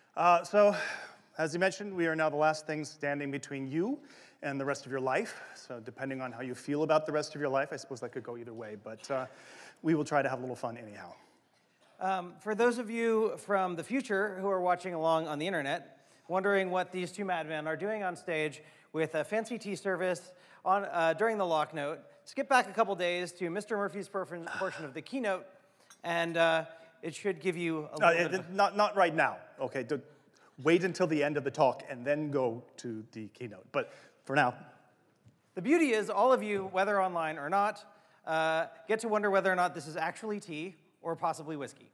So, as you mentioned, we are now the last thing standing between you and the rest of your life. So depending on how you feel about the rest of your life, I suppose that could go either way, but we will try to have a little fun anyhow. For those of you from the future who are watching along on the internet, wondering what these two madmen are doing on stage with a fancy tea service during the lock note, skip back a couple days to Mr. Murphy's portion of the keynote, and it should give you a little bit of not right now, okay? Wait until the end of the talk and then go to the keynote, but for now. The beauty is all of you, whether online or not, get to wonder whether or not this is actually tea or possibly whiskey.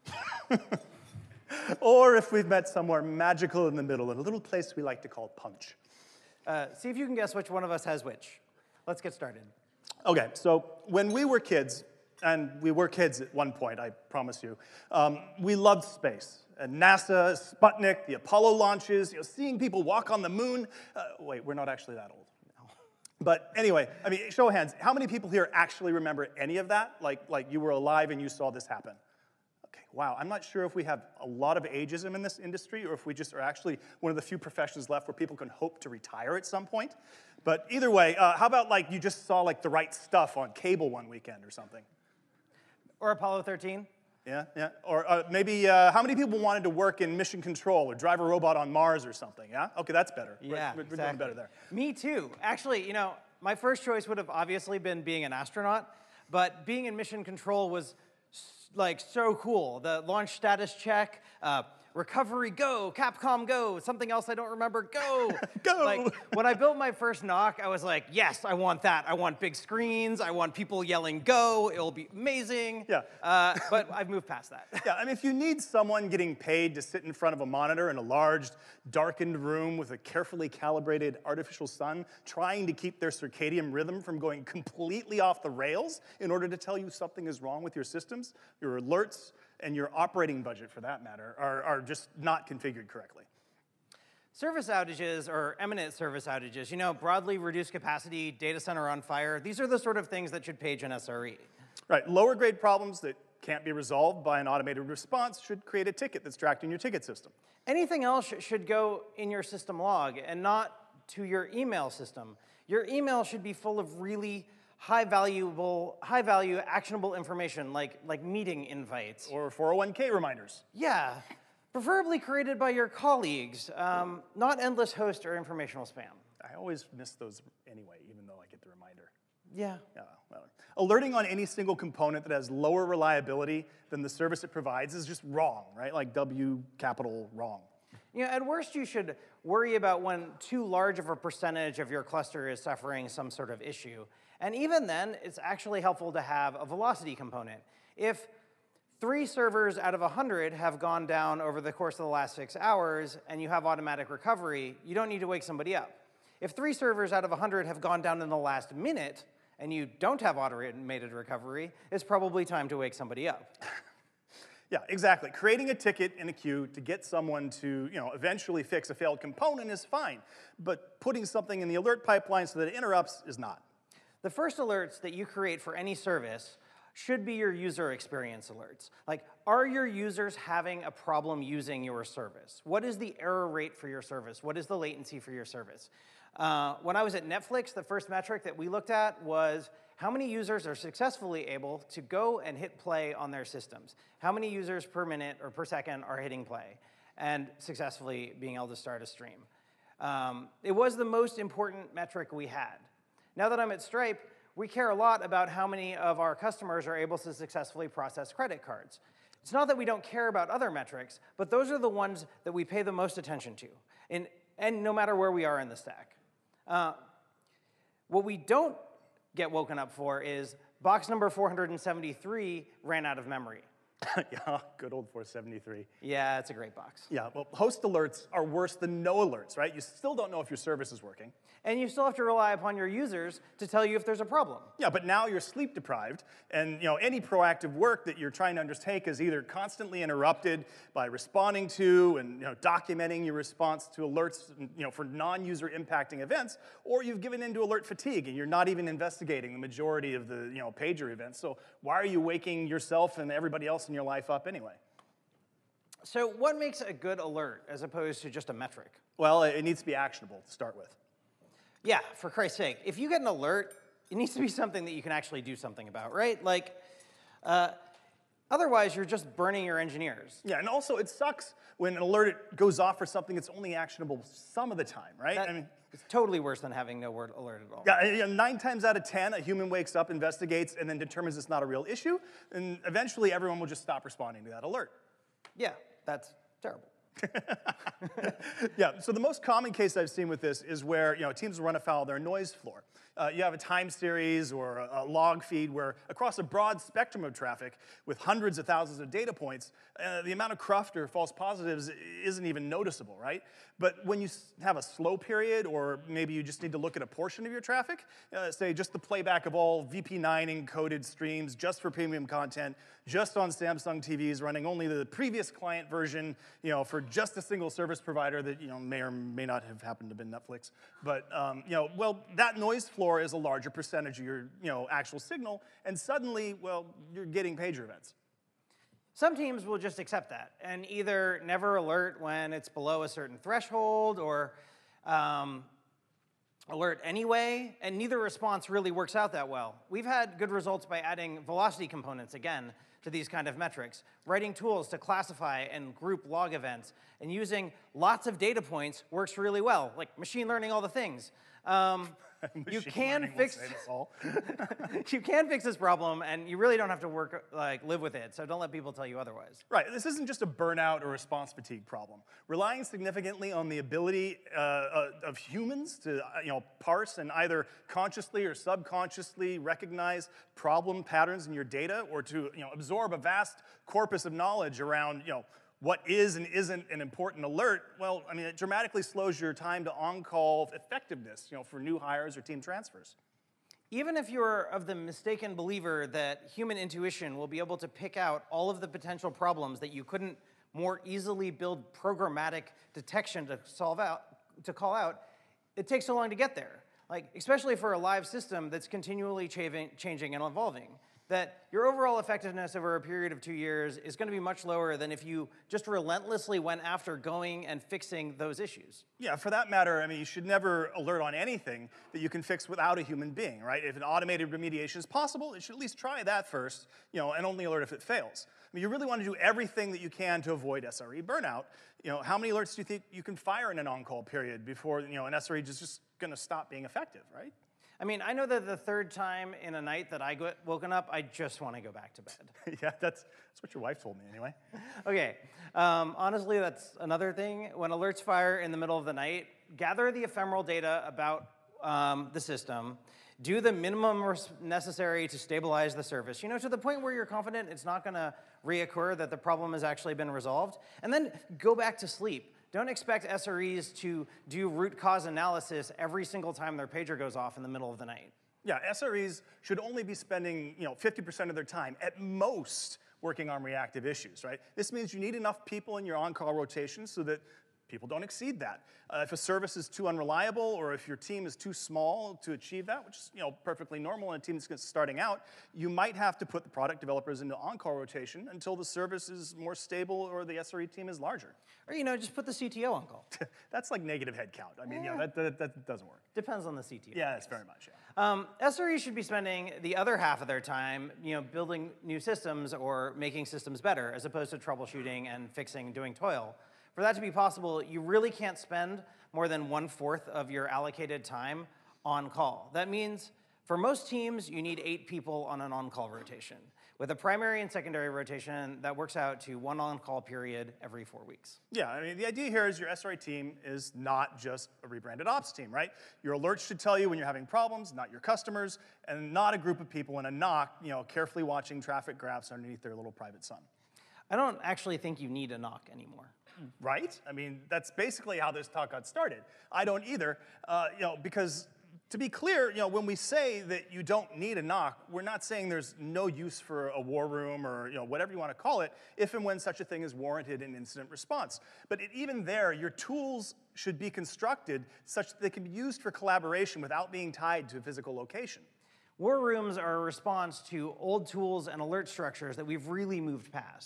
Or if we've met somewhere magical in the middle, in a little place we like to call Punch. See if you can guess which one of us has which. Let's get started. Okay, so when we were kids, and we were kids at one point, I promise you, we loved space. And NASA, Sputnik, the Apollo launches, seeing people walk on the moon. Wait, we're not actually that old. No. But anyway, I mean, show of hands, how many people here actually remember any of that? Like you were alive and you saw this happen? Okay, wow, I'm not sure if we have a lot of ageism in this industry or if we just are actually one of the few professions left where people can hope to retire at some point. But either way, how about like you just saw like The Right Stuff on cable one weekend or something? Or Apollo 13? Yeah. Or maybe how many people wanted to work in mission control or drive a robot on Mars or something, yeah? Okay, that's better. Yeah, we're exactly. doing better there. Me too. Actually, my first choice would have obviously been being an astronaut, but being in mission control was like so cool. The launch status check, recovery go, Capcom go, something else I don't remember, go. Go. Like, when I built my first NOC, I was like, yes, I want that. I want big screens. I want people yelling go. It'll be amazing. Yeah. But I've moved past that. Yeah, I mean, if you need someone getting paid to sit in front of a monitor in a large, darkened room with a carefully calibrated artificial sun, trying to keep their circadian rhythm from going completely off the rails in order to tell you something is wrong with your systems, your alerts, and your operating budget, for that matter, are just not configured correctly. Service outages, or imminent service outages, broadly reduced capacity, data center on fire, these are the sort of things that should page an SRE. Right, lower grade problems that can't be resolved by an automated response should create a ticket that's tracked in your ticket system. Anything else should go in your system log and not to your email system. Your email should be full of really high-value, actionable information like meeting invites. Or 401k reminders. Yeah, preferably created by your colleagues, not endless host or informational spam. I always miss those anyway, even though I get the reminder. Yeah. Well, alerting on any single component that has lower reliability than the service it provides is just wrong, right? Like W capital wrong. At worst, you should worry about when too large of a percentage of your cluster is suffering some sort of issue. And even then, it's actually helpful to have a velocity component. If 3 servers out of 100 have gone down over the course of the last 6 hours and you have automatic recovery, you don't need to wake somebody up. If 3 servers out of 100 have gone down in the last minute and you don't have automated recovery, it's probably time to wake somebody up. Yeah, exactly. Creating a ticket in a queue to get someone to, eventually fix a failed component is fine, but putting something in the alert pipeline so that it interrupts is not. The first alerts that you create for any service should be your user experience alerts. Like, are your users having a problem using your service? What is the error rate for your service? What is the latency for your service? When I was at Netflix, the first metric that we looked at was how many users are successfully able to go and hit play on their systems. How many users per minute or per second are hitting play and successfully being able to start a stream. It was the most important metric we had. Now that I'm at Stripe, we care a lot about how many of our customers are able to successfully process credit cards. It's not that we don't care about other metrics, but those are the ones that we pay the most attention to, and no matter where we are in the stack. What we don't get woken up for is box number 473 ran out of memory. Yeah, good old 473. Yeah, it's a great box. Yeah, well, host alerts are worse than no alerts, right? You still don't know if your service is working. And you still have to rely upon your users to tell you if there's a problem. Yeah, but now you're sleep deprived, and any proactive work that you're trying to undertake is either constantly interrupted by responding to and documenting your response to alerts for non-user impacting events, or you've given into alert fatigue and you're not even investigating the majority of the pager events. So why are you waking yourself and everybody else in your life up anyway? So what makes a good alert as opposed to just a metric? Well, it needs to be actionable to start with. Yeah, for Christ's sake. If you get an alert, it needs to be something that you can actually do something about, right? Like, otherwise, you're just burning your engineers. Yeah, and also it sucks when an alert goes off for something that's only actionable some of the time, right? It's totally worse than having no word alert at all. Yeah, 9 times out of 10, a human wakes up, investigates, and then determines it's not a real issue, and eventually everyone will just stop responding to that alert. Yeah, that's terrible. Yeah, so the most common case I've seen with this is where teams will run afoul of their noise floor. You have a time series or a log feed where across a broad spectrum of traffic with hundreds of thousands of data points, the amount of cruft or false positives isn't even noticeable, right? But when you have a slow period, or maybe you just need to look at a portion of your traffic, say just the playback of all VP9 encoded streams just for premium content, just on Samsung TVs, running only the previous client version, for just a single service provider that may or may not have happened to have been Netflix. But well, that noise floor is a larger percentage of your actual signal, and suddenly, well, you're getting pager events. Some teams will just accept that and either never alert when it's below a certain threshold or alert anyway, and neither response really works out that well. We've had good results by adding velocity components, again, to these kind of metrics, writing tools to classify and group log events, and using lots of data points works really well, like machine learning all the things. You can fix you can fix this problem, and you really don't have to live with it. So don't let people tell you otherwise. Right. This isn't just a burnout or response fatigue problem. Relying significantly on the ability of humans to parse and either consciously or subconsciously recognize problem patterns in your data, or to absorb a vast corpus of knowledge around what is and isn't an important alert, well, I mean, it dramatically slows your time to on-call effectiveness, for new hires or team transfers. Even if you're of the mistaken believer that human intuition will be able to pick out all of the potential problems that you couldn't more easily build programmatic detection to call out, it takes so long to get there. Like, especially for a live system that's continually changing and evolving, that your overall effectiveness over a period of 2 years is going to be much lower than if you just relentlessly went after going and fixing those issues. Yeah, for that matter, I mean, you should never alert on anything that you can fix without a human being, right? If an automated remediation is possible, it should at least try that first, and only alert if it fails. I mean, you really want to do everything that you can to avoid SRE burnout. How many alerts do you think you can fire in an on-call period before, an SRE is just going to stop being effective, right? I mean, I know that the third time in a night that I got woken up, I just want to go back to bed. Yeah, that's what your wife told me anyway. Okay, honestly, that's another thing. When alerts fire in the middle of the night, gather the ephemeral data about the system, do the minimum necessary to stabilize the service, to the point where you're confident it's not going to reoccur, that the problem has actually been resolved, and then go back to sleep. Don't expect SREs to do root cause analysis every single time their pager goes off in the middle of the night. Yeah, SREs should only be spending 50% of their time at most working on reactive issues, right? This means you need enough people in your on-call rotation so that people don't exceed that. If a service is too unreliable, or if your team is too small to achieve that, which is perfectly normal in a team that's starting out, you might have to put the product developers into on-call rotation until the service is more stable or the SRE team is larger. Or just put the CTO on call. That's like negative headcount. I mean, that doesn't work. Depends on the CTO. Yeah, that's very much. Yeah. SREs should be spending the other half of their time, building new systems or making systems better, as opposed to troubleshooting and fixing, doing toil. For that to be possible, you really can't spend more than 1/4 of your allocated time on call. That means for most teams, you need 8 people on an on-call rotation. With a primary and secondary rotation, that works out to 1 on-call period every 4 weeks. Yeah, I mean, the idea here is your SRE team is not just a rebranded ops team, right? Your alerts should tell you when you're having problems, not your customers, and not a group of people in a NOC, carefully watching traffic graphs underneath their little private sun. I don't actually think you need a NOC anymore. Right? I mean, that's basically how this talk got started. I don't either, because to be clear, when we say that you don't need a NOC, we're not saying there's no use for a war room or whatever you want to call it, if and when such a thing is warranted in incident response. But even there, your tools should be constructed such that they can be used for collaboration without being tied to a physical location. War rooms are a response to old tools and alert structures that we've really moved past.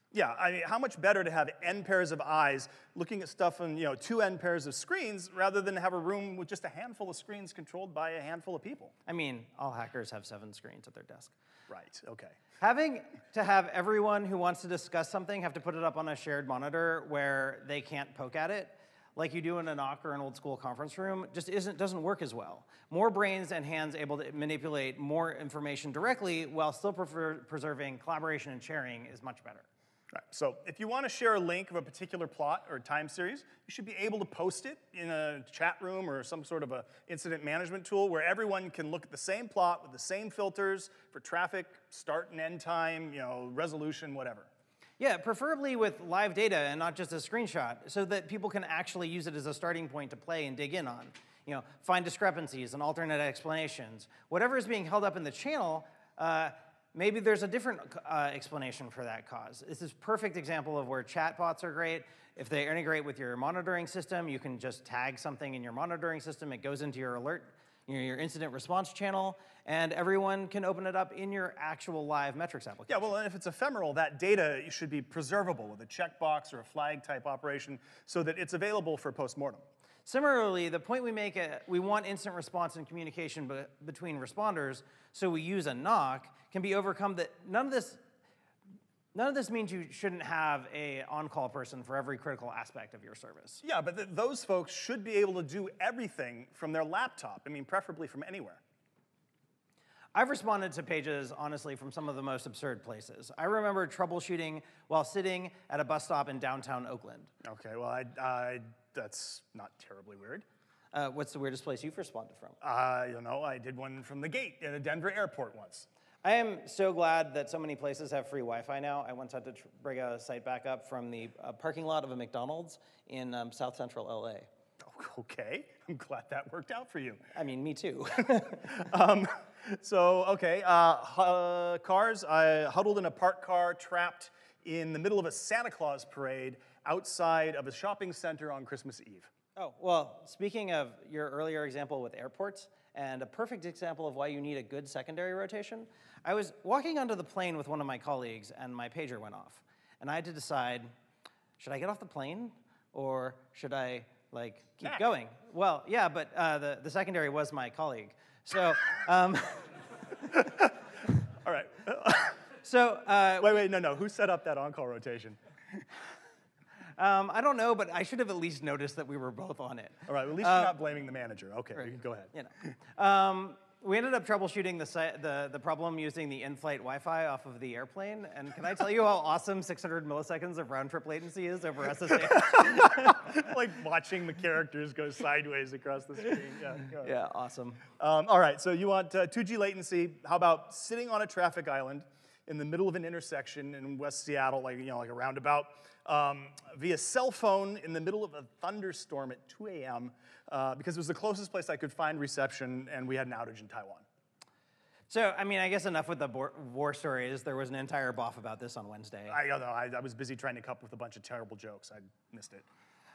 Yeah, I mean, how much better to have n pairs of eyes looking at stuff on, 2n pairs of screens rather than have a room with just a handful of screens controlled by a handful of people? I mean, all hackers have 7 screens at their desk. Right, okay. Having to have everyone who wants to discuss something have to put it up on a shared monitor where they can't poke at it, like you do in a NOC or an old school conference room, just doesn't work as well. More brains and hands able to manipulate more information directly while still preserving collaboration and sharing is much better. Right. So if you want to share a link of a particular plot or time series, you should be able to post it in a chat room or some sort of a incident management tool where everyone can look at the same plot with the same filters for traffic, start and end time, resolution, whatever. Yeah, preferably with live data and not just a screenshot, so that people can actually use it as a starting point to play and dig in on. Find discrepancies and alternate explanations. Whatever is being held up in the channel, maybe there's a different explanation for that cause. This is a perfect example of where chatbots are great. If they integrate with your monitoring system, you can just tag something in your monitoring system. It goes into your alert, your incident response channel, and everyone can open it up in your actual live metrics application. Yeah, well, and if it's ephemeral, that data should be preservable with a checkbox or a flag type operation so that it's available for postmortem. Similarly, the point we make, we want instant response and communication between responders, so we use a NOC, can be overcome. That none of this means you shouldn't have an on-call person for every critical aspect of your service. Yeah, but those folks should be able to do everything from their laptop. I mean, preferably from anywhere. I've responded to pages, honestly, from some of the most absurd places. I remember troubleshooting while sitting at a bus stop in downtown Oakland. Okay, well, that's not terribly weird. What's the weirdest place you've responded from? I did one from the gate at a Denver airport once. I am so glad that so many places have free Wi-Fi now. I once had to bring a site back up from the parking lot of a McDonald's in South Central LA. Okay, I'm glad that worked out for you. I mean, me too. Cars. I huddled in a parked car, trapped in the middle of a Santa Claus parade outside of a shopping center on Christmas Eve. Oh, well, speaking of your earlier example with airports, and a perfect example of why you need a good secondary rotation, I was walking onto the plane with one of my colleagues, and my pager went off. And I had to decide, should I get off the plane, or should I, keep going? Well, yeah, but the secondary was my colleague. So, All right. Wait, no. Who set up that on-call rotation? I don't know, but I should have at least noticed that we were both on it. All right, at least you're not blaming the manager. Okay, right. You can go ahead. We ended up troubleshooting the problem using the in-flight Wi-Fi off of the airplane. And can I tell you how awesome 600 milliseconds of round-trip latency is over SSH? Like watching the characters go sideways across the screen. Yeah, awesome. All right, so you want 2G latency. How about sitting on a traffic island in the middle of an intersection in West Seattle, like a roundabout, via cell phone in the middle of a thunderstorm at 2 a.m. Because it was the closest place I could find reception, and we had an outage in Taiwan. So, I mean, I guess enough with the war stories. There was an entire BOF about this on Wednesday. I was busy trying to come up with a bunch of terrible jokes. I missed it.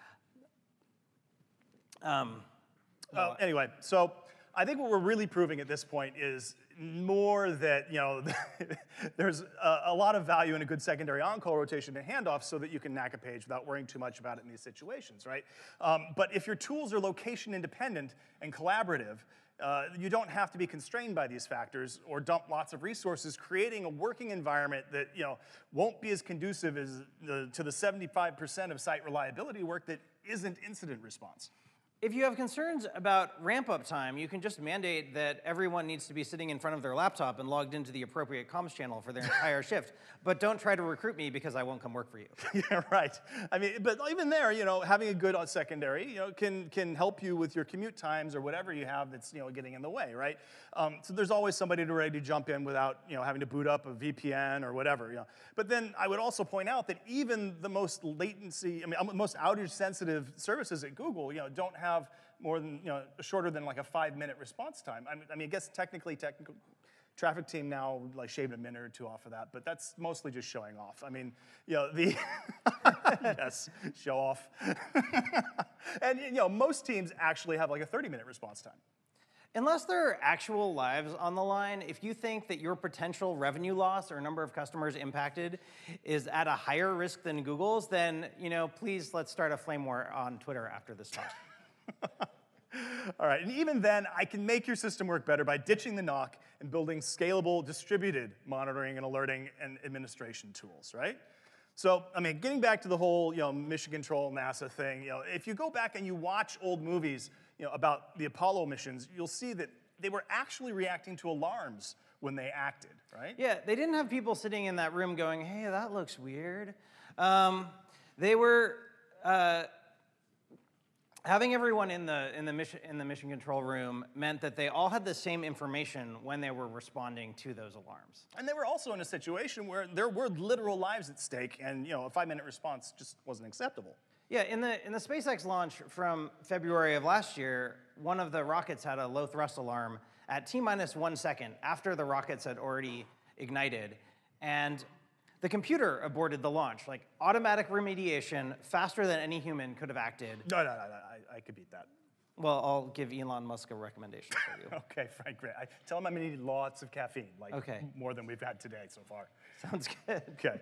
Anyway, so I think what we're really proving at this point is more that there's a lot of value in a good secondary on-call rotation and handoff so that you can knack a page without worrying too much about it in these situations, right? But if your tools are location independent and collaborative, you don't have to be constrained by these factors or dump lots of resources, creating a working environment that won't be as conducive as to the 75% of site reliability work that isn't incident response. If you have concerns about ramp-up time, you can just mandate that everyone needs to be sitting in front of their laptop and logged into the appropriate comms channel for their entire shift. But don't try to recruit me because I won't come work for you. Yeah, right. I mean, but even there, having a good secondary, can help you with your commute times or whatever you have that's, getting in the way, right? So there's always somebody ready to jump in without, having to boot up a VPN or whatever, But then I would also point out that even the most most outage-sensitive services at Google, don't have more than, shorter than like a 5-minute response time. I guess technical traffic team now shaved a minute or two off of that, but that's mostly just showing off. Yes, show off. And most teams actually have like a 30-minute response time. Unless there are actual lives on the line, if you think that your potential revenue loss or number of customers impacted is at a higher risk than Google's, then please let's start a flame war on Twitter after this talk. All right, and even then, I can make your system work better by ditching the NOC and building scalable, distributed monitoring and alerting and administration tools, right? So, I mean, getting back to the whole, mission control NASA thing, if you go back and you watch old movies, about the Apollo missions, you'll see that they were actually reacting to alarms when they acted, right? Yeah, they didn't have people sitting in that room going, "Hey, that looks weird." They were having everyone in the mission control room meant that they all had the same information when they were responding to those alarms. And they were also in a situation where there were literal lives at stake, and a 5-minute response just wasn't acceptable. Yeah, in the SpaceX launch from February of last year, one of the rockets had a low thrust alarm at T-minus 1 second after the rockets had already ignited. And the computer aborted the launch, like automatic remediation, faster than any human could have acted. No, I could beat that. Well, I'll give Elon Musk a recommendation for you. Okay, Frank, great. Tell him I'm gonna need lots of caffeine, like more than we've had today so far. Sounds good. Okay.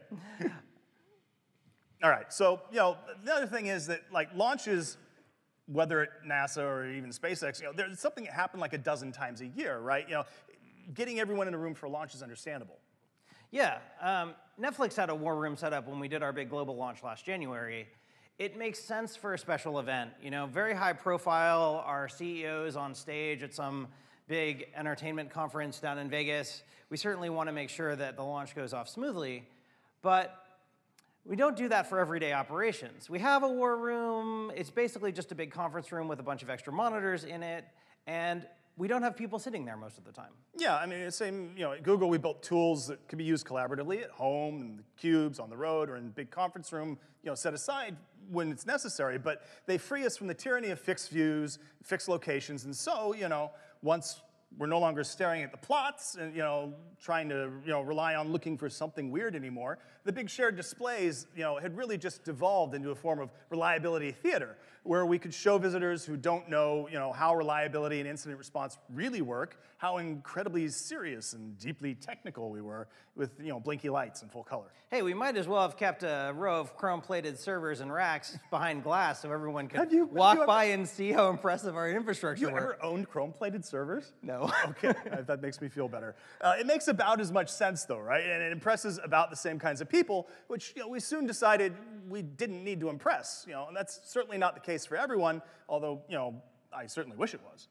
All right, so, the other thing is that, launches, whether at NASA or even SpaceX, there's something that happened like a dozen times a year, right? Getting everyone in a room for a launch is understandable. Yeah, Netflix had a war room set up when we did our big global launch last January. It makes sense for a special event, very high profile, our CEOs on stage at some big entertainment conference down in Vegas. We certainly want to make sure that the launch goes off smoothly, but we don't do that for everyday operations. We have a war room. It's basically just a big conference room with a bunch of extra monitors in it, and we don't have people sitting there most of the time. Yeah, I mean, it's same, at Google, we built tools that can be used collaboratively at home, in the cubes, on the road, or in big conference room, set aside when it's necessary, but they free us from the tyranny of fixed views, fixed locations, and so, once we're no longer staring at the plots and, trying to, rely on looking for something weird anymore. The big shared displays, had really just devolved into a form of reliability theater, where we could show visitors who don't know, how reliability and incident response really work, how incredibly serious and deeply technical we were with, blinky lights in full color. Hey, we might as well have kept a row of chrome-plated servers and racks behind glass so everyone could walk by and see how impressive our infrastructure You ever owned chrome-plated servers? No. Okay, that makes me feel better. It makes about as much sense, though, right? And it impresses about the same kinds of people, which we soon decided we didn't need to impress. And that's certainly not the case for everyone, although I certainly wish it was.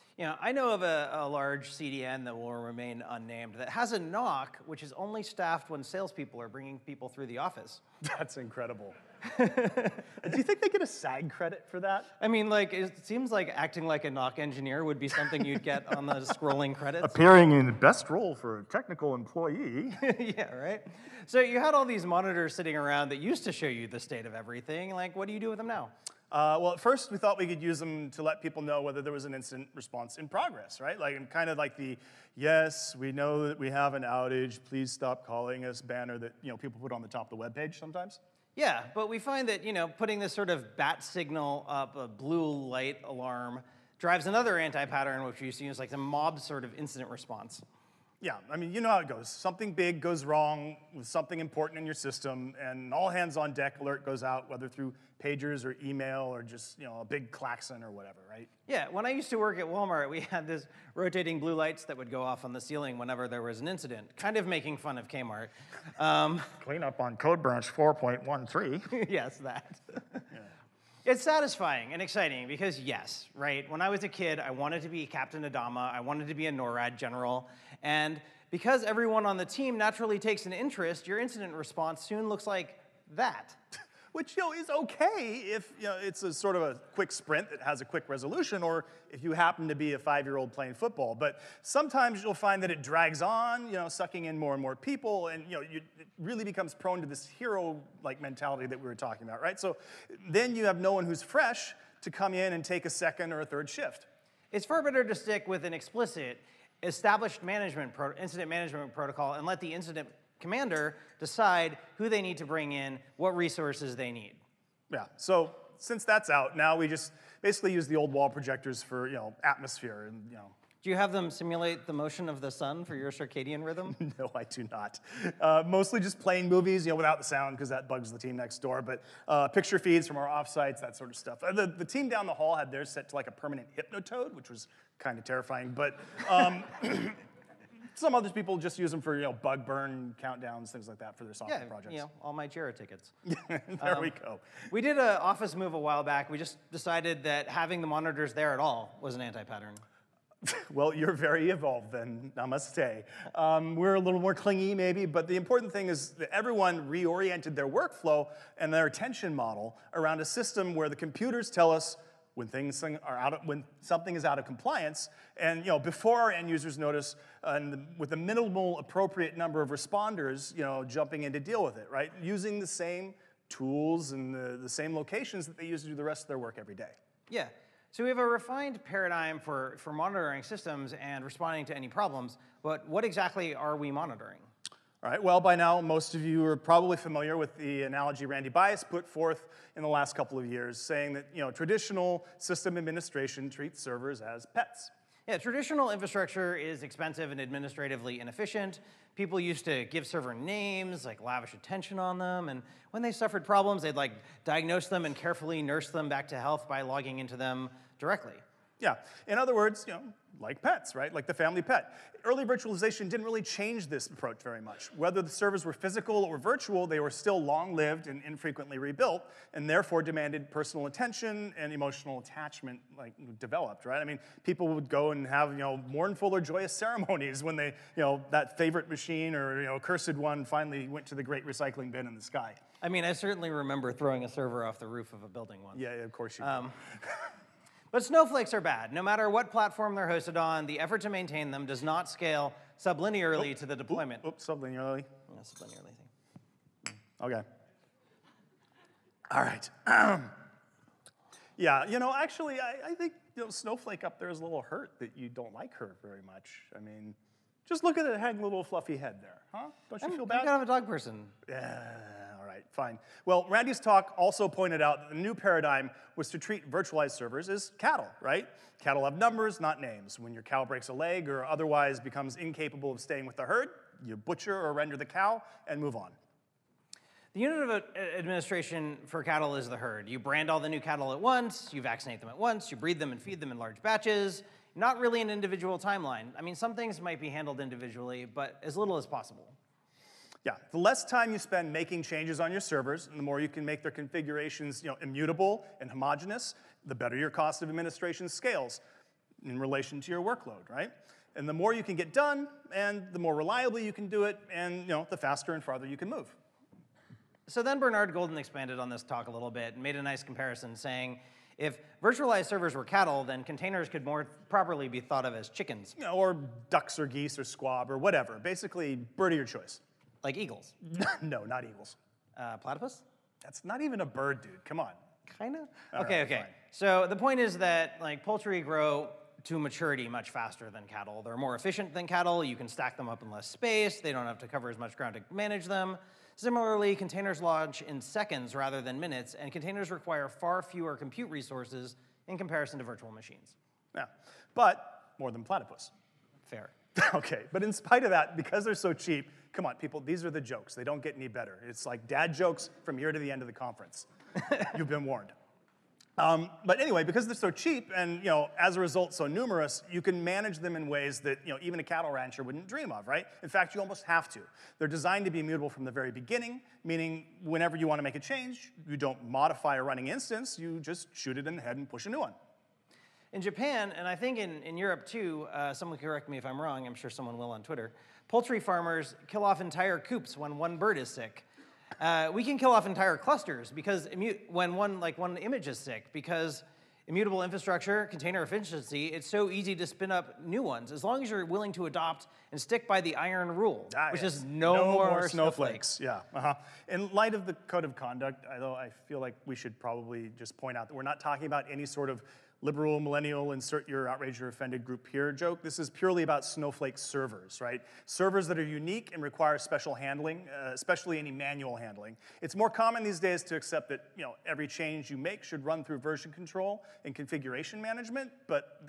I know of a large CDN that will remain unnamed that has a NOC, which is only staffed when salespeople are bringing people through the office. That's incredible. Do you think they get a SAG credit for that? I mean, it seems like acting like a NOC engineer would be something you'd get on the scrolling credits. Appearing in the best role for a technical employee. Yeah, right? So you had all these monitors sitting around that used to show you the state of everything. What do you do with them now? Well, at first we thought we could use them to let people know whether there was an incident response in progress, right? Kind of like the, yes, we know that we have an outage, please stop calling us banner that, people put on the top of the web page sometimes. Yeah, but we find that, putting this sort of bat signal up, a blue light alarm, drives another anti-pattern, which we used to use, like the mob sort of incident response. Yeah, I mean, you know how it goes. Something big goes wrong with something important in your system, and all hands on deck alert goes out, whether through pagers or email or just, a big klaxon or whatever, right? Yeah, when I used to work at Walmart, we had this rotating blue lights that would go off on the ceiling whenever there was an incident, kind of making fun of Kmart. Clean up on code branch 4.13. Yes, that. Yeah. It's satisfying and exciting because, yes, right, when I was a kid, I wanted to be Captain Adama, I wanted to be a NORAD general, and because everyone on the team naturally takes an interest, your incident response soon looks like that. Which, is okay if, it's a sort of a quick sprint that has a quick resolution, or if you happen to be a 5-year-old playing football. But sometimes you'll find that it drags on, sucking in more and more people, and, it really becomes prone to this hero-like mentality that we were talking about, right? So then you have no one who's fresh to come in and take a second or a third shift. It's far better to stick with an explicit, established incident management protocol and let the incident commander decide who they need to bring in, what resources they need. Yeah, so since that's out, now we just basically use the old wall projectors for, atmosphere and, Do you have them simulate the motion of the sun for your circadian rhythm? No, I do not. Mostly just playing movies, without the sound, because that bugs the team next door. But picture feeds from our offsites, that sort of stuff. The team down the hall had theirs set to like a permanent hypnotoad, which was kind of terrifying. But some other people just use them for bug burn countdowns, things like that for their software projects. All my Jira tickets. There we go. We did an office move a while back. We just decided that having the monitors there at all was an anti-pattern. Well, you're very evolved then, namaste. We're a little more clingy maybe, but the important thing is that everyone reoriented their workflow and their attention model around a system where the computers tell us when something is out of compliance, and before our end users notice, with a minimal appropriate number of responders, jumping in to deal with it, right? Using the same tools and the same locations that they use to do the rest of their work every day. Yeah. So we have a refined paradigm for monitoring systems and responding to any problems, but what exactly are we monitoring? All right, well, by now, most of you are probably familiar with the analogy Randy Bias put forth in the last couple of years, saying that traditional system administration treats servers as pets. Yeah, traditional infrastructure is expensive and administratively inefficient. People used to give server names, lavish attention on them, and when they suffered problems, they'd diagnose them and carefully nurse them back to health by logging into them directly. Yeah, in other words, like pets, right? Like the family pet. Early virtualization didn't really change this approach very much. Whether the servers were physical or virtual, they were still long-lived and infrequently rebuilt, and therefore demanded personal attention and emotional attachment developed, right? I mean, people would go and have mournful or joyous ceremonies when they, that favorite machine or cursed one finally went to the great recycling bin in the sky. I mean, I certainly remember throwing a server off the roof of a building once. Yeah, of course you do. But snowflakes are bad. No matter what platform they're hosted on, the effort to maintain them does not scale sublinearly to the deployment. Sublinearly. Yeah, sublinearly thing. Okay. All right. Yeah, actually, I think Snowflake up there is a little hurt that you don't like her very much. I mean, just look at it hang little fluffy head there, huh? Don't you feel bad? I'm kind of a dog person. Yeah, all right, fine. Well, Randy's talk also pointed out that the new paradigm was to treat virtualized servers as cattle, right? Cattle have numbers, not names. When your cow breaks a leg or otherwise becomes incapable of staying with the herd, you butcher or render the cow and move on. The unit of administration for cattle is the herd. You brand all the new cattle at once, you vaccinate them at once, you breed them and feed them in large batches. Not really an individual timeline. I mean, some things might be handled individually, but as little as possible. Yeah, the less time you spend making changes on your servers, and the more you can make their configurations immutable and homogeneous, the better your cost of administration scales in relation to your workload, right? And the more you can get done, and the more reliably you can do it, and the faster and farther you can move. So then Bernard Golden expanded on this talk a little bit and made a nice comparison, saying, if virtualized servers were cattle, then containers could more properly be thought of as chickens. Or ducks or geese or squab or whatever. Basically, bird of your choice. Like eagles. No, not eagles. Platypus? That's not even a bird, dude. Come on. Kinda? All Okay. right, fine. So the point is that poultry grow to maturity much faster than cattle. They're more efficient than cattle. You can stack them up in less space. They don't have to cover as much ground to manage them. Similarly, containers launch in seconds rather than minutes, and containers require far fewer compute resources in comparison to virtual machines. Yeah, but more than platypus. Fair. Okay, but in spite of that, because they're so cheap, come on, people, these are the jokes. They don't get any better. It's like dad jokes from here to the end of the conference. You've been warned. But anyway, because they're so cheap and as a result so numerous, you can manage them in ways that even a cattle rancher wouldn't dream of, right? In fact, you almost have to. They're designed to be immutable from the very beginning, meaning whenever you want to make a change, you don't modify a running instance, you just shoot it in the head and push a new one. In Japan, and I think in Europe too, someone can correct me if I'm wrong, I'm sure someone will on Twitter, poultry farmers kill off entire coops when one bird is sick. We can kill off entire clusters because when one image is sick, because immutable infrastructure, container efficiency, it's so easy to spin up new ones as long as you're willing to adopt and stick by the iron rule, which is no more snowflakes. Yeah. In light of the code of conduct, although I feel like we should probably just point out that we're not talking about any sort of liberal, millennial, insert your outraged or offended group here joke. This is purely about Snowflake servers, right? Servers that are unique and require special handling, especially any manual handling. It's more common these days to accept that every change you make should run through version control and configuration management, but that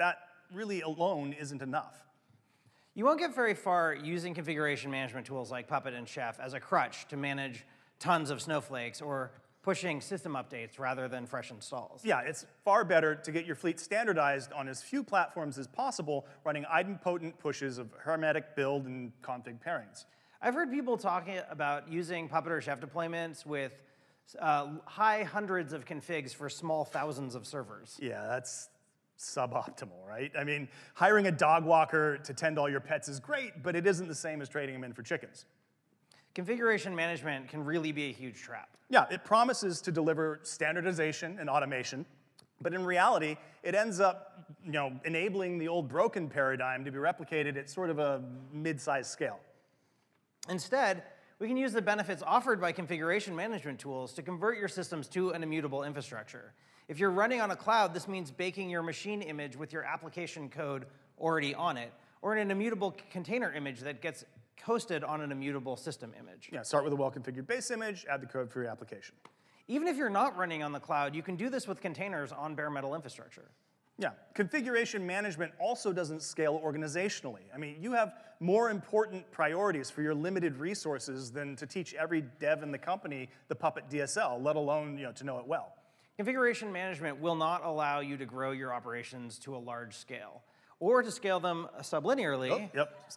really alone isn't enough. You won't get very far using configuration management tools like Puppet and Chef as a crutch to manage tons of snowflakes or pushing system updates rather than fresh installs. Yeah, it's far better to get your fleet standardized on as few platforms as possible, running idempotent pushes of hermetic build and config pairings. I've heard people talking about using Puppet or Chef deployments with high hundreds of configs for small thousands of servers. Yeah, that's suboptimal, right? I mean, hiring a dog walker to tend all your pets is great, but it isn't the same as trading them in for chickens. Configuration management can really be a huge trap. Yeah, it promises to deliver standardization and automation, but in reality, it ends up, enabling the old broken paradigm to be replicated at sort of a mid-sized scale. Instead, we can use the benefits offered by configuration management tools to convert your systems to an immutable infrastructure. If you're running on a cloud, this means baking your machine image with your application code already on it, or in an immutable container image that gets hosted on an immutable system image. Yeah, start with a well-configured base image, add the code for your application. Even if you're not running on the cloud, you can do this with containers on bare metal infrastructure. Yeah, configuration management also doesn't scale organizationally. I mean, you have more important priorities for your limited resources than to teach every dev in the company the Puppet DSL, let alone to know it well. Configuration management will not allow you to grow your operations to a large scale, or to scale them sublinearly. Oh, yep.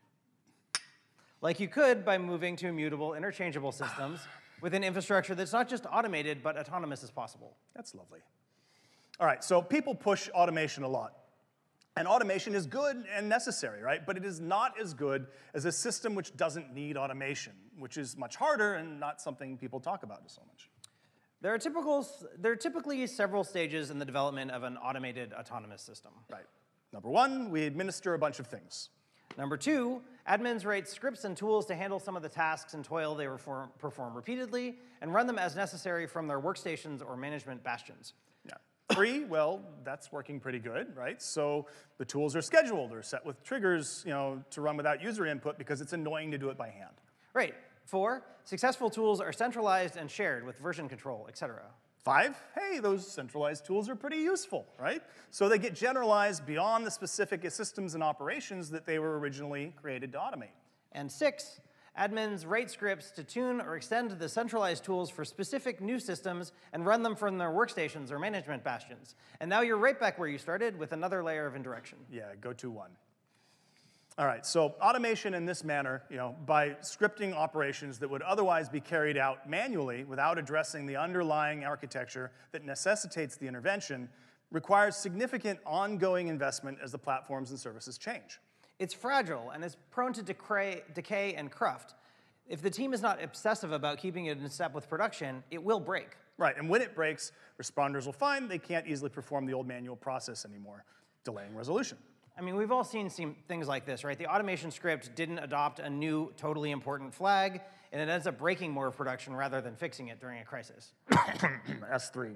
Like you could by moving to immutable, interchangeable systems with an infrastructure that's not just automated, but autonomous as possible. That's lovely. All right, so people push automation a lot. And automation is good and necessary, right? But it is not as good as a system which doesn't need automation, which is much harder and not something people talk about so much. There are typically several stages in the development of an automated autonomous system. Right. Number one, we administer a bunch of things. Number two, admins write scripts and tools to handle some of the tasks and toil they perform repeatedly and run them as necessary from their workstations or management bastions. Yeah. Three, well, that's working pretty good, right? So the tools are scheduled or set with triggers, to run without user input because it's annoying to do it by hand. Right. Four, successful tools are centralized and shared with version control, etc. Five, hey, those centralized tools are pretty useful, right? So they get generalized beyond the specific systems and operations that they were originally created to automate. And six, admins write scripts to tune or extend the centralized tools for specific new systems and run them from their workstations or management bastions. And now you're right back where you started with another layer of indirection. Yeah, go to one. All right, so automation in this manner, by scripting operations that would otherwise be carried out manually without addressing the underlying architecture that necessitates the intervention, requires significant ongoing investment as the platforms and services change. It's fragile and is prone to decay and cruft. If the team is not obsessive about keeping it in step with production, it will break. Right, and when it breaks, responders will find they can't easily perform the old manual process anymore, delaying resolution. I mean, we've all seen things like this, right? The automation script didn't adopt a new, totally important flag, and it ends up breaking more of production rather than fixing it during a crisis. S3.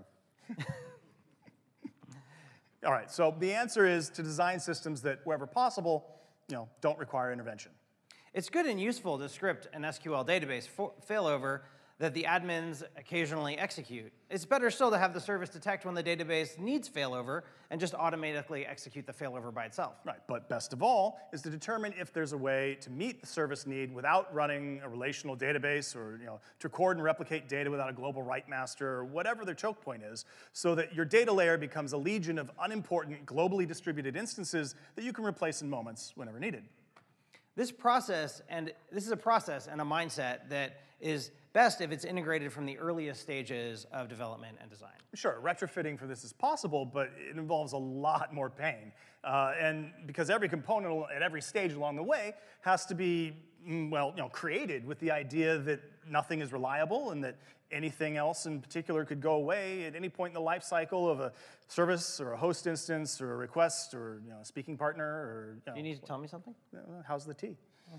All right, so the answer is to design systems that, wherever possible, don't require intervention. It's good and useful to script an SQL database failover that the admins occasionally execute. It's better still to have the service detect when the database needs failover and just automatically execute the failover by itself. Right, but best of all is to determine if there's a way to meet the service need without running a relational database or to record and replicate data without a global write master or whatever their choke point is, so that your data layer becomes a legion of unimportant, globally distributed instances that you can replace in moments whenever needed. This is a process and a mindset that is best if it's integrated from the earliest stages of development and design. Sure, retrofitting for this is possible, but it involves a lot more pain. And because every component at every stage along the way has to be, created with the idea that nothing is reliable and that anything else in particular could go away at any point in the life cycle of a service or a host instance or a request or a speaking partner or. Do you need to tell me something? How's the tea?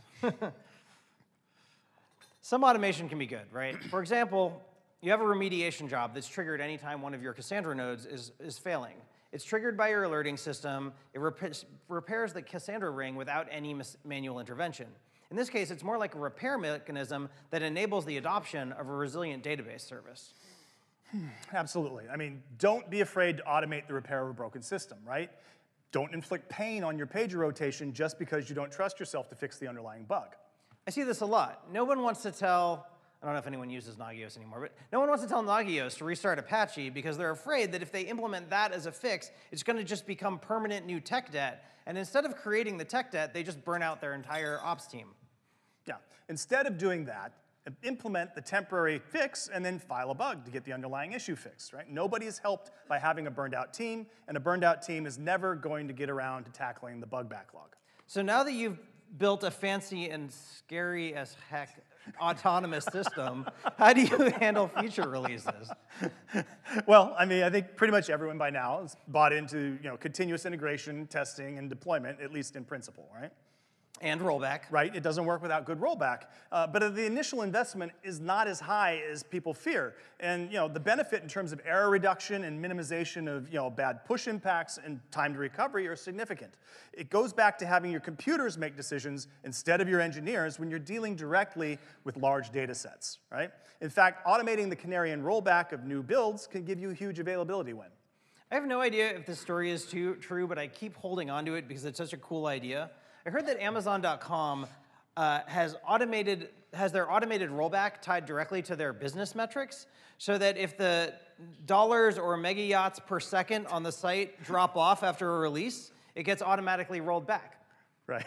Some automation can be good, right? For example, you have a remediation job that's triggered anytime one of your Cassandra nodes is failing. It's triggered by your alerting system. It repairs the Cassandra ring without any manual intervention. In this case, it's more like a repair mechanism that enables the adoption of a resilient database service. Absolutely. I mean, don't be afraid to automate the repair of a broken system, right? Don't inflict pain on your pager rotation just because you don't trust yourself to fix the underlying bug. I see this a lot. No one wants to tell, I don't know if anyone uses Nagios anymore, but no one wants to tell Nagios to restart Apache because they're afraid that if they implement that as a fix, it's going to just become permanent new tech debt. And instead of creating the tech debt, they just burn out their entire ops team. Yeah, instead of doing that, implement the temporary fix and then file a bug to get the underlying issue fixed, right? Nobody is helped by having a burned out team, and a burned out team is never going to get around to tackling the bug backlog. So now that you've built a fancy and scary as heck autonomous system, how do you handle feature releases? Well, I mean, I think pretty much everyone by now has bought into continuous integration, testing, and deployment, at least in principle, right? And rollback. Right, it doesn't work without good rollback. But the initial investment is not as high as people fear. And the benefit in terms of error reduction and minimization of bad push impacts and time to recovery are significant. It goes back to having your computers make decisions instead of your engineers when you're dealing directly with large data sets, right? In fact, automating the canary and rollback of new builds can give you a huge availability win. I have no idea if this story is true, but I keep holding on to it because it's such a cool idea. I heard that Amazon.com has their automated rollback tied directly to their business metrics, so that if the dollars or mega yachts per second on the site drop off after a release, it gets automatically rolled back. Right.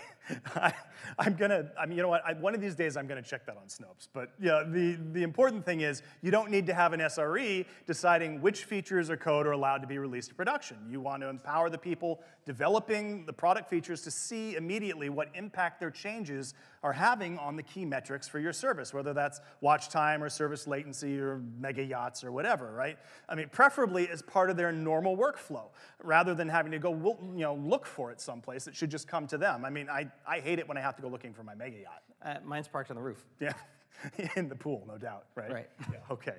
One of these days I'm going to check that on Snopes. But the important thing is you don't need to have an SRE deciding which features or code are allowed to be released to production. You want to empower the people developing the product features to see immediately what impact their changes are having on the key metrics for your service, whether that's watch time or service latency or mega yachts or whatever, right? I mean, preferably as part of their normal workflow, rather than having to go look for it someplace. It should just come to them. I mean, I hate it when I have to go looking for my mega yacht. Mine's parked on the roof. Yeah, in the pool, no doubt, right? Right. Yeah, okay.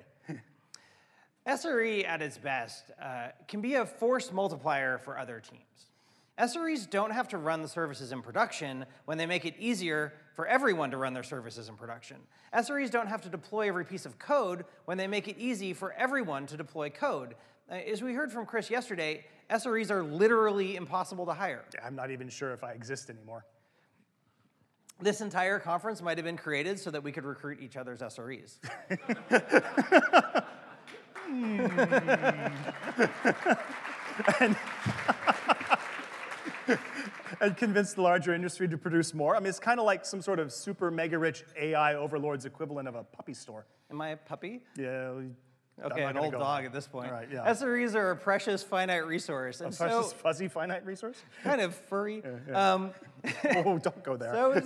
SRE at its best can be a force multiplier for other teams. SREs don't have to run the services in production when they make it easier for everyone to run their services in production. SREs don't have to deploy every piece of code when they make it easy for everyone to deploy code. As we heard from Chris yesterday, SREs are literally impossible to hire. Yeah, I'm not even sure if I exist anymore. This entire conference might have been created so that we could recruit each other's SREs. And convince the larger industry to produce more. I mean, it's kind of like some sort of super mega rich AI overlord's equivalent of a puppy store. Am I a puppy? Yeah. Okay, an old dog at this point. All right, yeah. SREs are a precious finite resource. And a precious fuzzy finite resource? Kind of furry. Yeah. Oh, don't go there. So is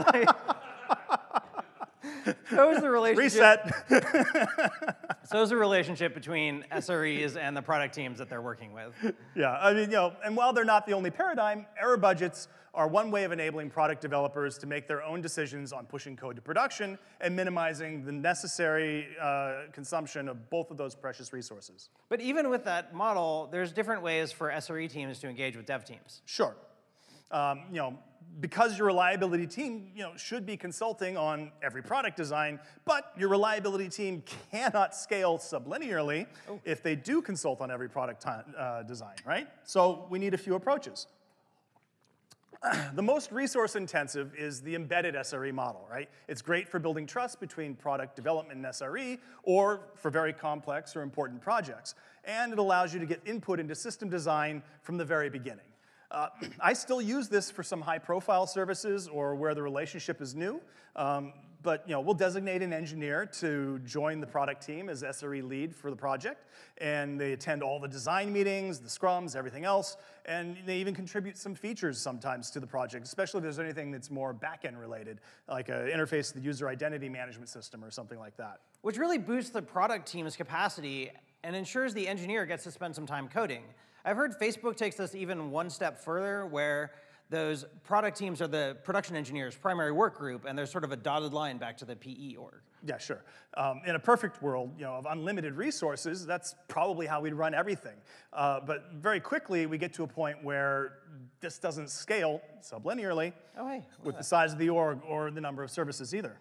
the relationship. Reset. So is the relationship between SREs and the product teams that they're working with. Yeah, I mean, and while they're not the only paradigm, error budgets are one way of enabling product developers to make their own decisions on pushing code to production and minimizing the necessary consumption of both of those precious resources. But even with that model, there's different ways for SRE teams to engage with dev teams. Sure. Because your reliability team should be consulting on every product design, but your reliability team cannot scale sublinearly if they do consult on every product design, right? So we need a few approaches. The most resource intensive is the embedded SRE model, right? It's great for building trust between product development and SRE, or for very complex or important projects. And it allows you to get input into system design from the very beginning. I still use this for some high-profile services or where the relationship is new, but we'll designate an engineer to join the product team as SRE lead for the project, and they attend all the design meetings, the scrums, everything else, and they even contribute some features sometimes to the project, especially if there's anything that's more back-end related, like an interface to the user identity management system or something like that. Which really boosts the product team's capacity and ensures the engineer gets to spend some time coding. I've heard Facebook takes this even one step further, where those product teams are the production engineers' primary work group, and there's sort of a dotted line back to the PE org. Yeah, sure. In a perfect world, of unlimited resources, that's probably how we'd run everything. But very quickly, we get to a point where this doesn't scale sublinearly with the size of the org or the number of services either.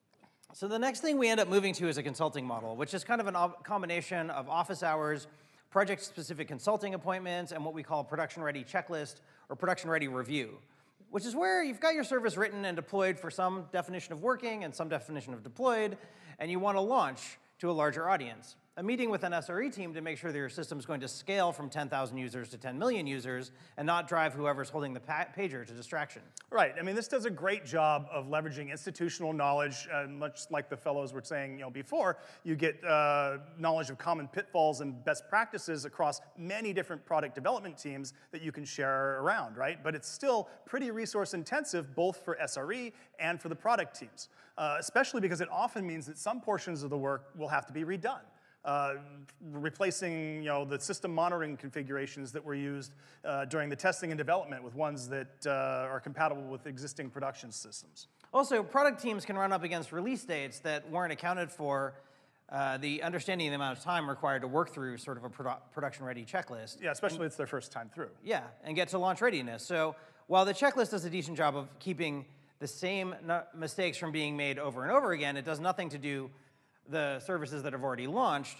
So the next thing we end up moving to is a consulting model, which is kind of a combination of office hours project-specific consulting appointments, and what we call production-ready checklist or production-ready review, which is where you've got your service written and deployed for some definition of working and some definition of deployed, and you want to launch to a larger audience. A meeting with an SRE team to make sure that your system is going to scale from 10,000 users to 10 million users and not drive whoever's holding the pager to distraction. Right. I mean, this does a great job of leveraging institutional knowledge, much like the fellows were saying before. You get knowledge of common pitfalls and best practices across many different product development teams that you can share around, right? But it's still pretty resource intensive, both for SRE and for the product teams, especially because it often means that some portions of the work will have to be redone. Replacing the system monitoring configurations that were used during the testing and development with ones that are compatible with existing production systems. Also, product teams can run up against release dates that weren't accounted for, the understanding of the amount of time required to work through sort of a production-ready checklist. Yeah, especially if it's their first time through. Yeah, and get to launch readiness. So while the checklist does a decent job of keeping the same mistakes from being made over and over again, it does nothing to do the services that have already launched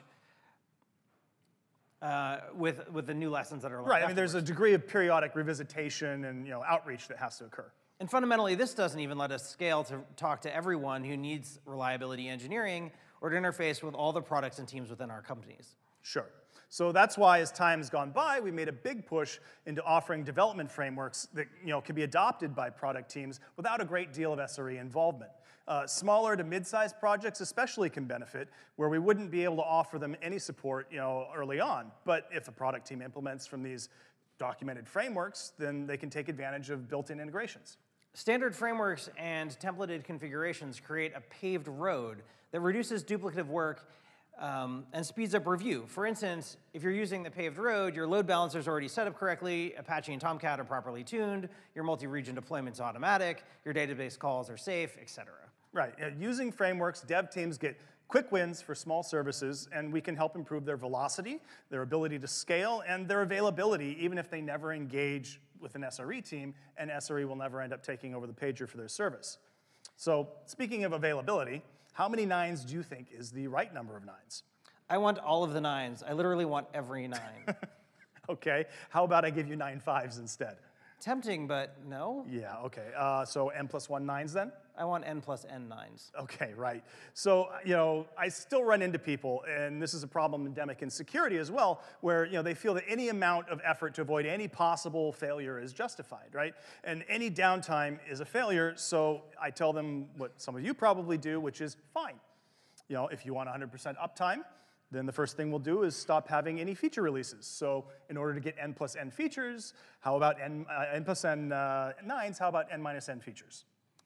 with the new lessons that are learned. Right. I mean, there's a degree of periodic revisitation and outreach that has to occur. And fundamentally, this doesn't even let us scale to talk to everyone who needs reliability engineering or to interface with all the products and teams within our companies. Sure. So that's why, as time's gone by, we made a big push into offering development frameworks that can be adopted by product teams without a great deal of SRE involvement. Smaller to mid-sized projects especially can benefit, where we wouldn't be able to offer them any support early on. But if a product team implements from these documented frameworks, then they can take advantage of built-in integrations. Standard frameworks and templated configurations create a paved road that reduces duplicative work and speeds up review. For instance, if you're using the paved road, your load balancer is already set up correctly, Apache and Tomcat are properly tuned, your multi-region deployment's automatic, your database calls are safe, etc. Right. Using frameworks, dev teams get quick wins for small services, and we can help improve their velocity, their ability to scale, and their availability, even if they never engage with an SRE team, and SRE will never end up taking over the pager for their service. So speaking of availability, how many nines do you think is the right number of nines? I want all of the nines. I literally want every 9. Okay. How about I give you 9 5s instead? Tempting, but no. Yeah, okay. So n plus 1 nines then? I want n plus n 9s. Okay, right. So, I still run into people, and this is a problem endemic in security as well, where, they feel that any amount of effort to avoid any possible failure is justified, right? And any downtime is a failure, so I tell them what some of you probably do, which is fine. If you want 100% uptime, then the first thing we'll do is stop having any feature releases. So in order to get n plus n features, how about n plus n nines, how about n minus n features?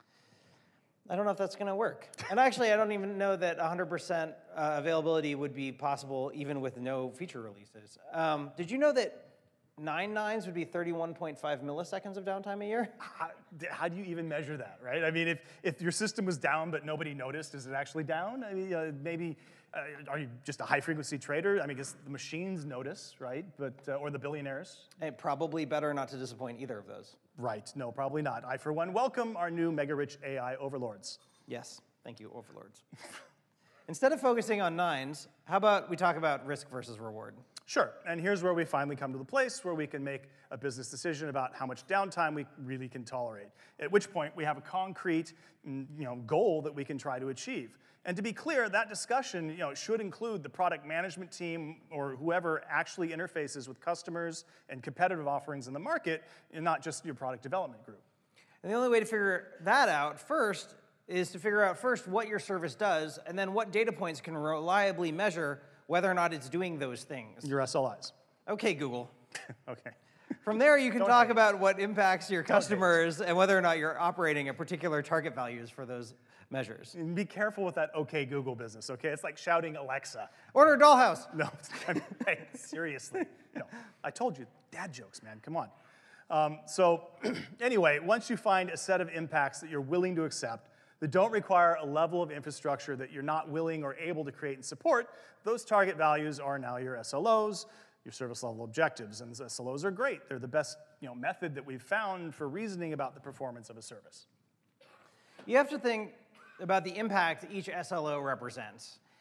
I don't know if that's going to work. And actually, I don't even know that 100% availability would be possible even with no feature releases. Did you know that 9 nines would be 31.5 milliseconds of downtime a year? How do you even measure that, right? I mean, if your system was down but nobody noticed, is it actually down? I mean, maybe, are you just a high-frequency trader? I mean, because the machines notice, right? But or the billionaires? Probably better not to disappoint either of those. Right, no, probably not. I, for one, welcome our new mega-rich AI overlords. Yes, thank you, overlords. Instead of focusing on nines, how about we talk about risk versus reward? Sure, and here's where we finally come to the place where we can make a business decision about how much downtime we really can tolerate, at which point we have a concrete goal that we can try to achieve. And to be clear, that discussion should include the product management team or whoever actually interfaces with customers and competitive offerings in the market, and not just your product development group. And the only way to figure that out first is to figure out first what your service does, and then what data points can reliably measure whether or not it's doing those things. Your SLIs. Okay, Google. Okay. From there, you can talk about what impacts your customers and whether or not you're operating at particular target values for those measures. And be careful with that OK Google business, okay? It's like shouting Alexa. Order a dollhouse. No, hey, seriously. I told you, dad jokes, man, come on. So anyway, once you find a set of impacts that you're willing to accept, that don't require a level of infrastructure that you're not willing or able to create and support, those target values are now your SLOs, your service level objectives. And SLOs are great. They're the best method that we've found for reasoning about the performance of a service. You have to think about the impact each SLO represents.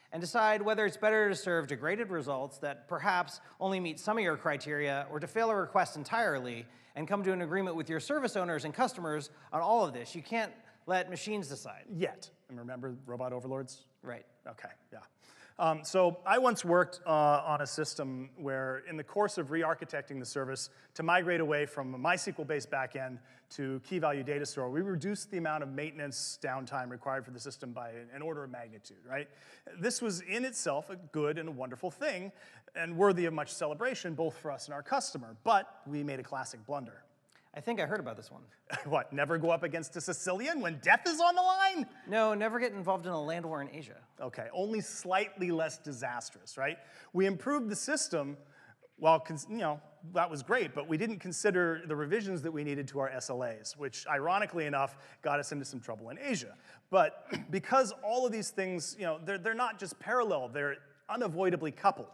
and decide whether it's better to serve degraded results that perhaps only meet some of your criteria, or to fail a request entirely and come to an agreement with your service owners and customers on all of this. You can't let machines decide. Yet. And remember robot overlords? Right. Okay, yeah. So I once worked on a system where in the course of re-architecting the service to migrate away from a MySQL-based backend to key-value data store, we reduced the amount of maintenance downtime required for the system by an order of magnitude, right? This was in itself a good and a wonderful thing and worthy of much celebration, both for us and our customer, but we made a classic blunder. I think I heard about this one. What, never go up against a Sicilian when death is on the line? No, never get involved in a land war in Asia. Okay, only slightly less disastrous, right? We improved the system, while, that was great, but we didn't consider the revisions that we needed to our SLAs, which ironically enough got us into some trouble in Asia. But because all of these things, they're not just parallel, they're unavoidably coupled.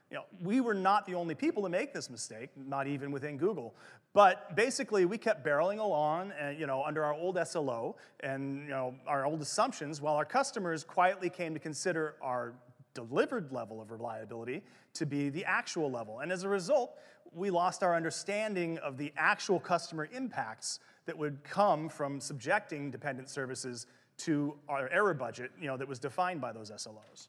We were not the only people to make this mistake, not even within Google. But basically, we kept barreling along, under our old SLO and our old assumptions, while our customers quietly came to consider our delivered level of reliability to be the actual level. And as a result, we lost our understanding of the actual customer impacts that would come from subjecting dependent services to our error budget, that was defined by those SLOs.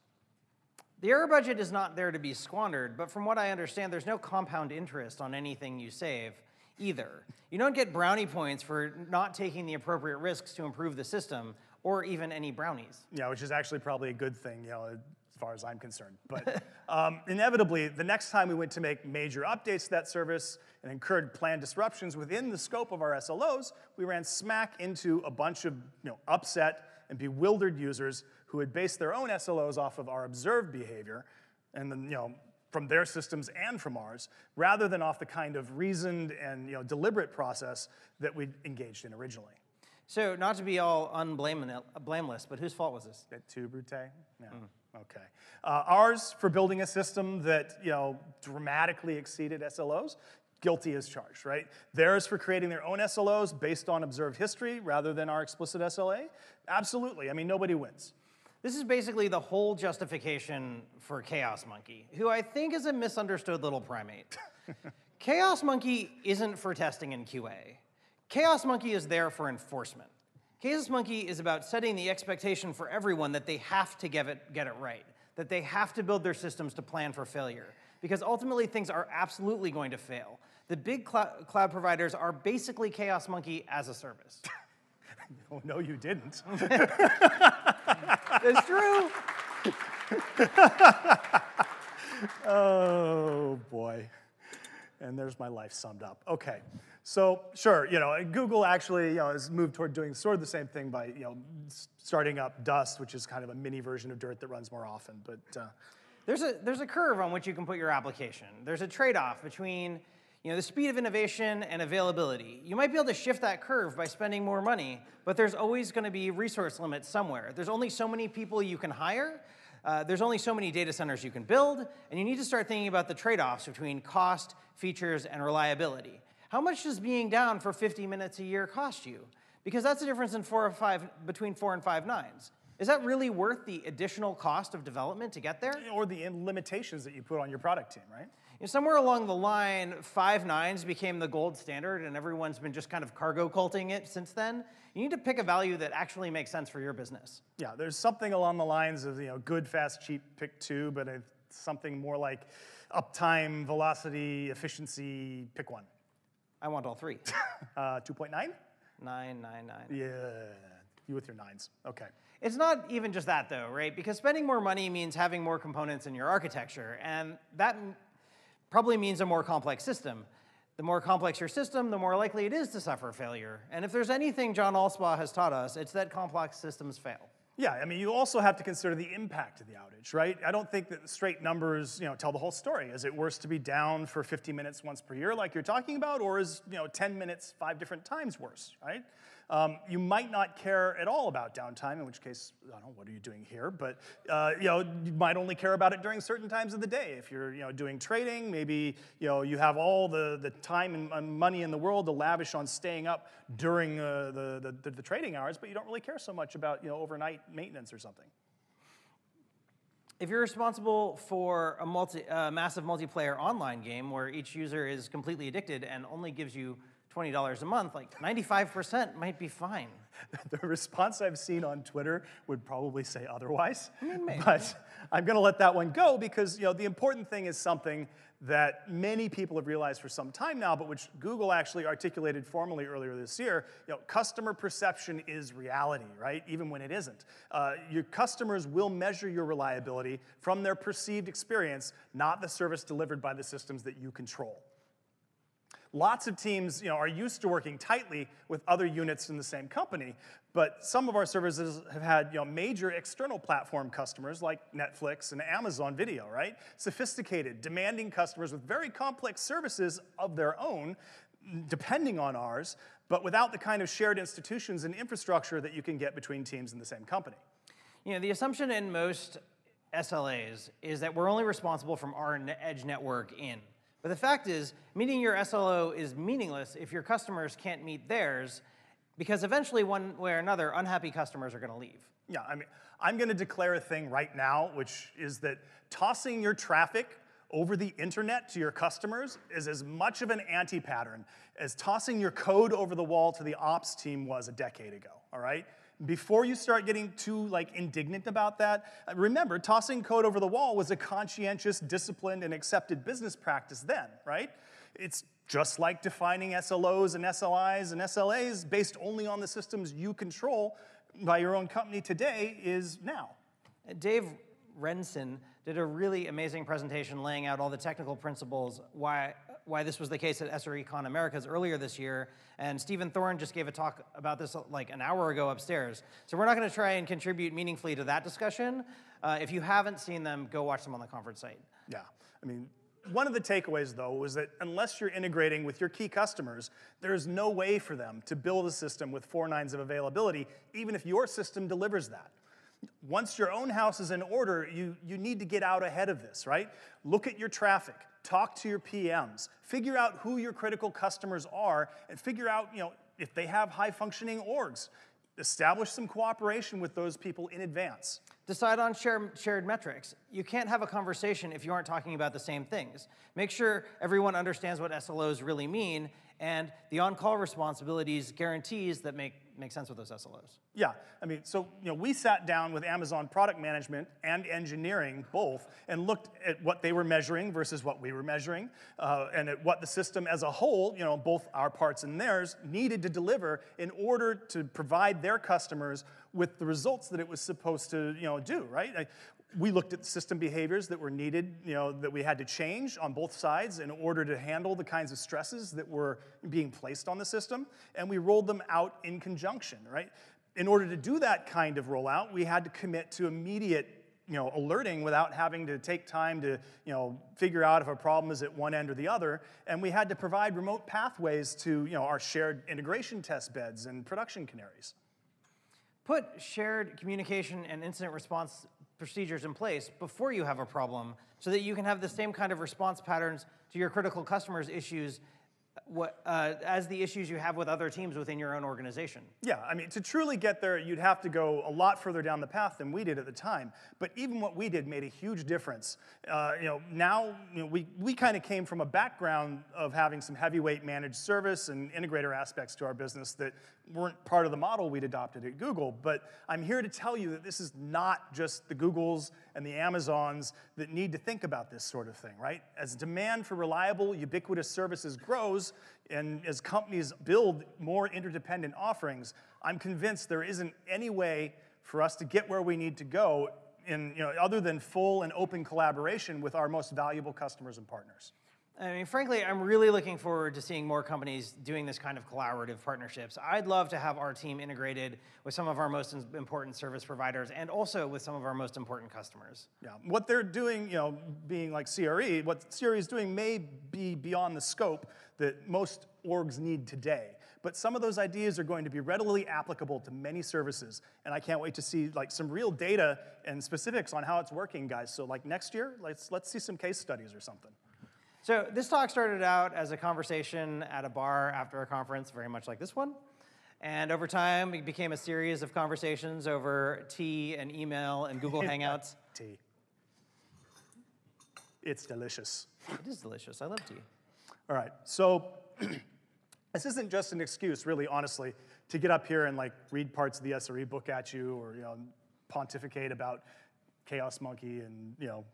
The error budget is not there to be squandered, but from what I understand, there's no compound interest on anything you save either. You don't get brownie points for not taking the appropriate risks to improve the system, or even any brownies. Yeah, which is actually probably a good thing, as far as I'm concerned. But inevitably, the next time we went to make major updates to that service and incurred planned disruptions within the scope of our SLOs, we ran smack into a bunch of upset and bewildered users who had based their own SLOs off of our observed behavior, and then, from their systems and from ours, rather than off the kind of reasoned and deliberate process that we engaged in originally. So, not to be all blameless, but whose fault was this? At too, Brute? Yeah. Okay. Ours for building a system that dramatically exceeded SLOs. Guilty as charged, right? Theirs for creating their own SLOs based on observed history rather than our explicit SLA? Absolutely. I mean, nobody wins. This is basically the whole justification for Chaos Monkey, who I think is a misunderstood little primate. Chaos Monkey isn't for testing in QA. Chaos Monkey is there for enforcement. Chaos Monkey is about setting the expectation for everyone that they have to get it right, that they have to build their systems to plan for failure, because ultimately things are absolutely going to fail. The big cloud providers are basically Chaos Monkey as a service. Oh, no, you didn't. It's true. Oh, boy. And there's my life summed up. Okay. So, sure, Google actually has moved toward doing sort of the same thing by starting up Dust, which is kind of a mini version of Dirt that runs more often. But there's a curve on which you can put your application. There's a trade-off between the speed of innovation and availability. You might be able to shift that curve by spending more money, but there's always going to be resource limits somewhere. There's only so many people you can hire. There's only so many data centers you can build, and you need to start thinking about the trade-offs between cost, features, and reliability. How much does being down for 50 minutes a year cost you? Because that's the difference in between 4 and 5 nines. Is that really worth the additional cost of development to get there? Or the limitations that you put on your product team, right? Somewhere along the line, 5 nines became the gold standard, and everyone's been just kind of cargo culting it since then. You need to pick a value that actually makes sense for your business. Yeah, there's something along the lines of good, fast, cheap, pick 2, but it's something more like uptime, velocity, efficiency, pick 1. I want all 3. 2.9? 9, 9, 9. Yeah, you with your 9s. Okay. It's not even just that, though, right? Because spending more money means having more components in your architecture, and that probably means a more complex system. The more complex your system, the more likely it is to suffer failure. And if there's anything John Allspaw has taught us, it's that complex systems fail. Yeah, I mean, you also have to consider the impact of the outage, right? I don't think that straight numbers, tell the whole story. Is it worse to be down for 50 minutes once per year like you're talking about, or is, 10 minutes 5 different times worse, right? You might not care at all about downtime, in which case, I don't know, what are you doing here? But, you might only care about it during certain times of the day. If you're, doing trading, maybe, you have all the time and money in the world to lavish on staying up during the trading hours, but you don't really care so much about, overnight maintenance or something. If you're responsible for a massive multiplayer online game where each user is completely addicted and only gives you $20 a month, like 95% might be fine. The response I've seen on Twitter would probably say otherwise. Maybe. But I'm going to let that one go because the important thing is something that many people have realized for some time now, but which Google actually articulated formally earlier this year. Customer perception is reality, right? Even when it isn't. Your customers will measure your reliability from their perceived experience, not the service delivered by the systems that you control. Lots of teams are used to working tightly with other units in the same company, but some of our services have had major external platform customers like Netflix and Amazon Video, right? Sophisticated, demanding customers with very complex services of their own, depending on ours, but without the kind of shared institutions and infrastructure that you can get between teams in the same company. The assumption in most SLAs is that we're only responsible from our edge network in. But the fact is, meeting your SLO is meaningless if your customers can't meet theirs, because eventually, one way or another, unhappy customers are going to leave. Yeah, I'm going to declare a thing right now, which is that tossing your traffic over the internet to your customers is as much of an anti-pattern as tossing your code over the wall to the ops team was a decade ago, all right? Before you start getting too indignant about that, remember, tossing code over the wall was a conscientious, disciplined, and accepted business practice then, right? It's just like defining SLOs and SLIs and SLAs based only on the systems you control by your own company today is now. Dave Renson did a really amazing presentation laying out all the technical principles why this was the case at SRECon Americas earlier this year, and Stephen Thorne just gave a talk about this like an hour ago upstairs. So we're not going to try and contribute meaningfully to that discussion. If you haven't seen them, go watch them on the conference site. Yeah, one of the takeaways, though, was that unless you're integrating with your key customers, there is no way for them to build a system with 4 nines of availability, even if your system delivers that. Once your own house is in order, you need to get out ahead of this, right? Look at your traffic, talk to your PMs, figure out who your critical customers are, and figure out if they have high-functioning orgs. Establish some cooperation with those people in advance. Decide on shared metrics. You can't have a conversation if you aren't talking about the same things. Make sure everyone understands what SLOs really mean and the on-call responsibilities guarantees that make sense with those SLOs. Yeah, so we sat down with Amazon product management and engineering both and looked at what they were measuring versus what we were measuring, and at what the system as a whole, both our parts and theirs, needed to deliver in order to provide their customers with the results that it was supposed to do, right? We looked at system behaviors that were needed, that we had to change on both sides in order to handle the kinds of stresses that were being placed on the system, and we rolled them out in conjunction, right? In order to do that kind of rollout, we had to commit to immediate alerting without having to take time to figure out if a problem is at one end or the other, and we had to provide remote pathways to our shared integration test beds and production canaries. Put shared communication and incident response procedures in place before you have a problem so that you can have the same kind of response patterns to your critical customers' issues as the issues you have with other teams within your own organization. Yeah, to truly get there, you'd have to go a lot further down the path than we did at the time. But even what we did made a huge difference. Now we kind of came from a background of having some heavyweight managed service and integrator aspects to our business that weren't part of the model we'd adopted at Google. But I'm here to tell you that this is not just the Googles and the Amazons that need to think about this sort of thing, right? As demand for reliable, ubiquitous services grows, and as companies build more interdependent offerings, I'm convinced there isn't any way for us to get where we need to go other than full and open collaboration with our most valuable customers and partners. Frankly, I'm really looking forward to seeing more companies doing this kind of collaborative partnerships. I'd love to have our team integrated with some of our most important service providers and also with some of our most important customers. Yeah, what they're doing, being like CRE, what CRE is doing may be beyond the scope that most orgs need today. But some of those ideas are going to be readily applicable to many services, and I can't wait to see some real data and specifics on how it's working, guys. So next year, let's see some case studies or something. So this talk started out as a conversation at a bar after a conference, very much like this one. And over time, it became a series of conversations over tea and email and Google Hangouts. Tea. It's delicious. It is delicious. I love tea. All right, so this isn't just an excuse, really, honestly, to get up here and like read parts of the SRE book at you, or pontificate about Chaos Monkey and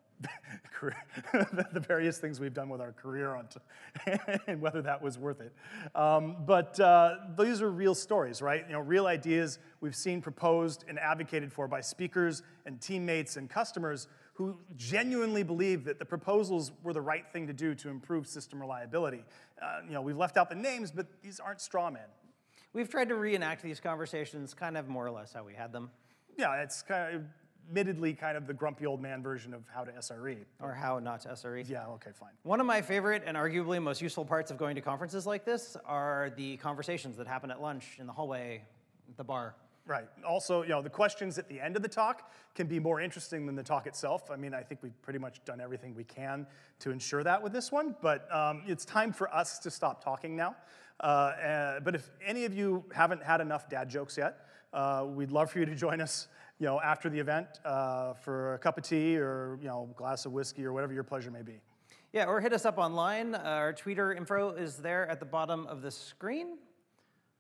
the various things we've done with our career and whether that was worth it. But these are real stories, right? Real ideas we've seen proposed and advocated for by speakers and teammates and customers who genuinely believe that the proposals were the right thing to do to improve system reliability. We've left out the names, but these aren't straw men. We've tried to reenact these conversations kind of more or less how we had them. Yeah, it's admittedly kind of the grumpy old man version of how to SRE. Or how not to SRE. Yeah, okay, fine. One of my favorite and arguably most useful parts of going to conferences like this are the conversations that happen at lunch, in the hallway, at the bar. Right. Also, the questions at the end of the talk can be more interesting than the talk itself. I mean, I think we've pretty much done everything we can to ensure that with this one, but it's time for us to stop talking now. But if any of you haven't had enough dad jokes yet, we'd love for you to join us after the event for a cup of tea or a glass of whiskey or whatever your pleasure may be. Yeah, or hit us up online. Our Twitter info is there at the bottom of the screen.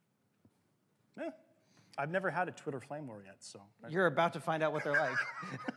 Yeah. I've never had a Twitter flame war yet, so. You're about to find out what they're like.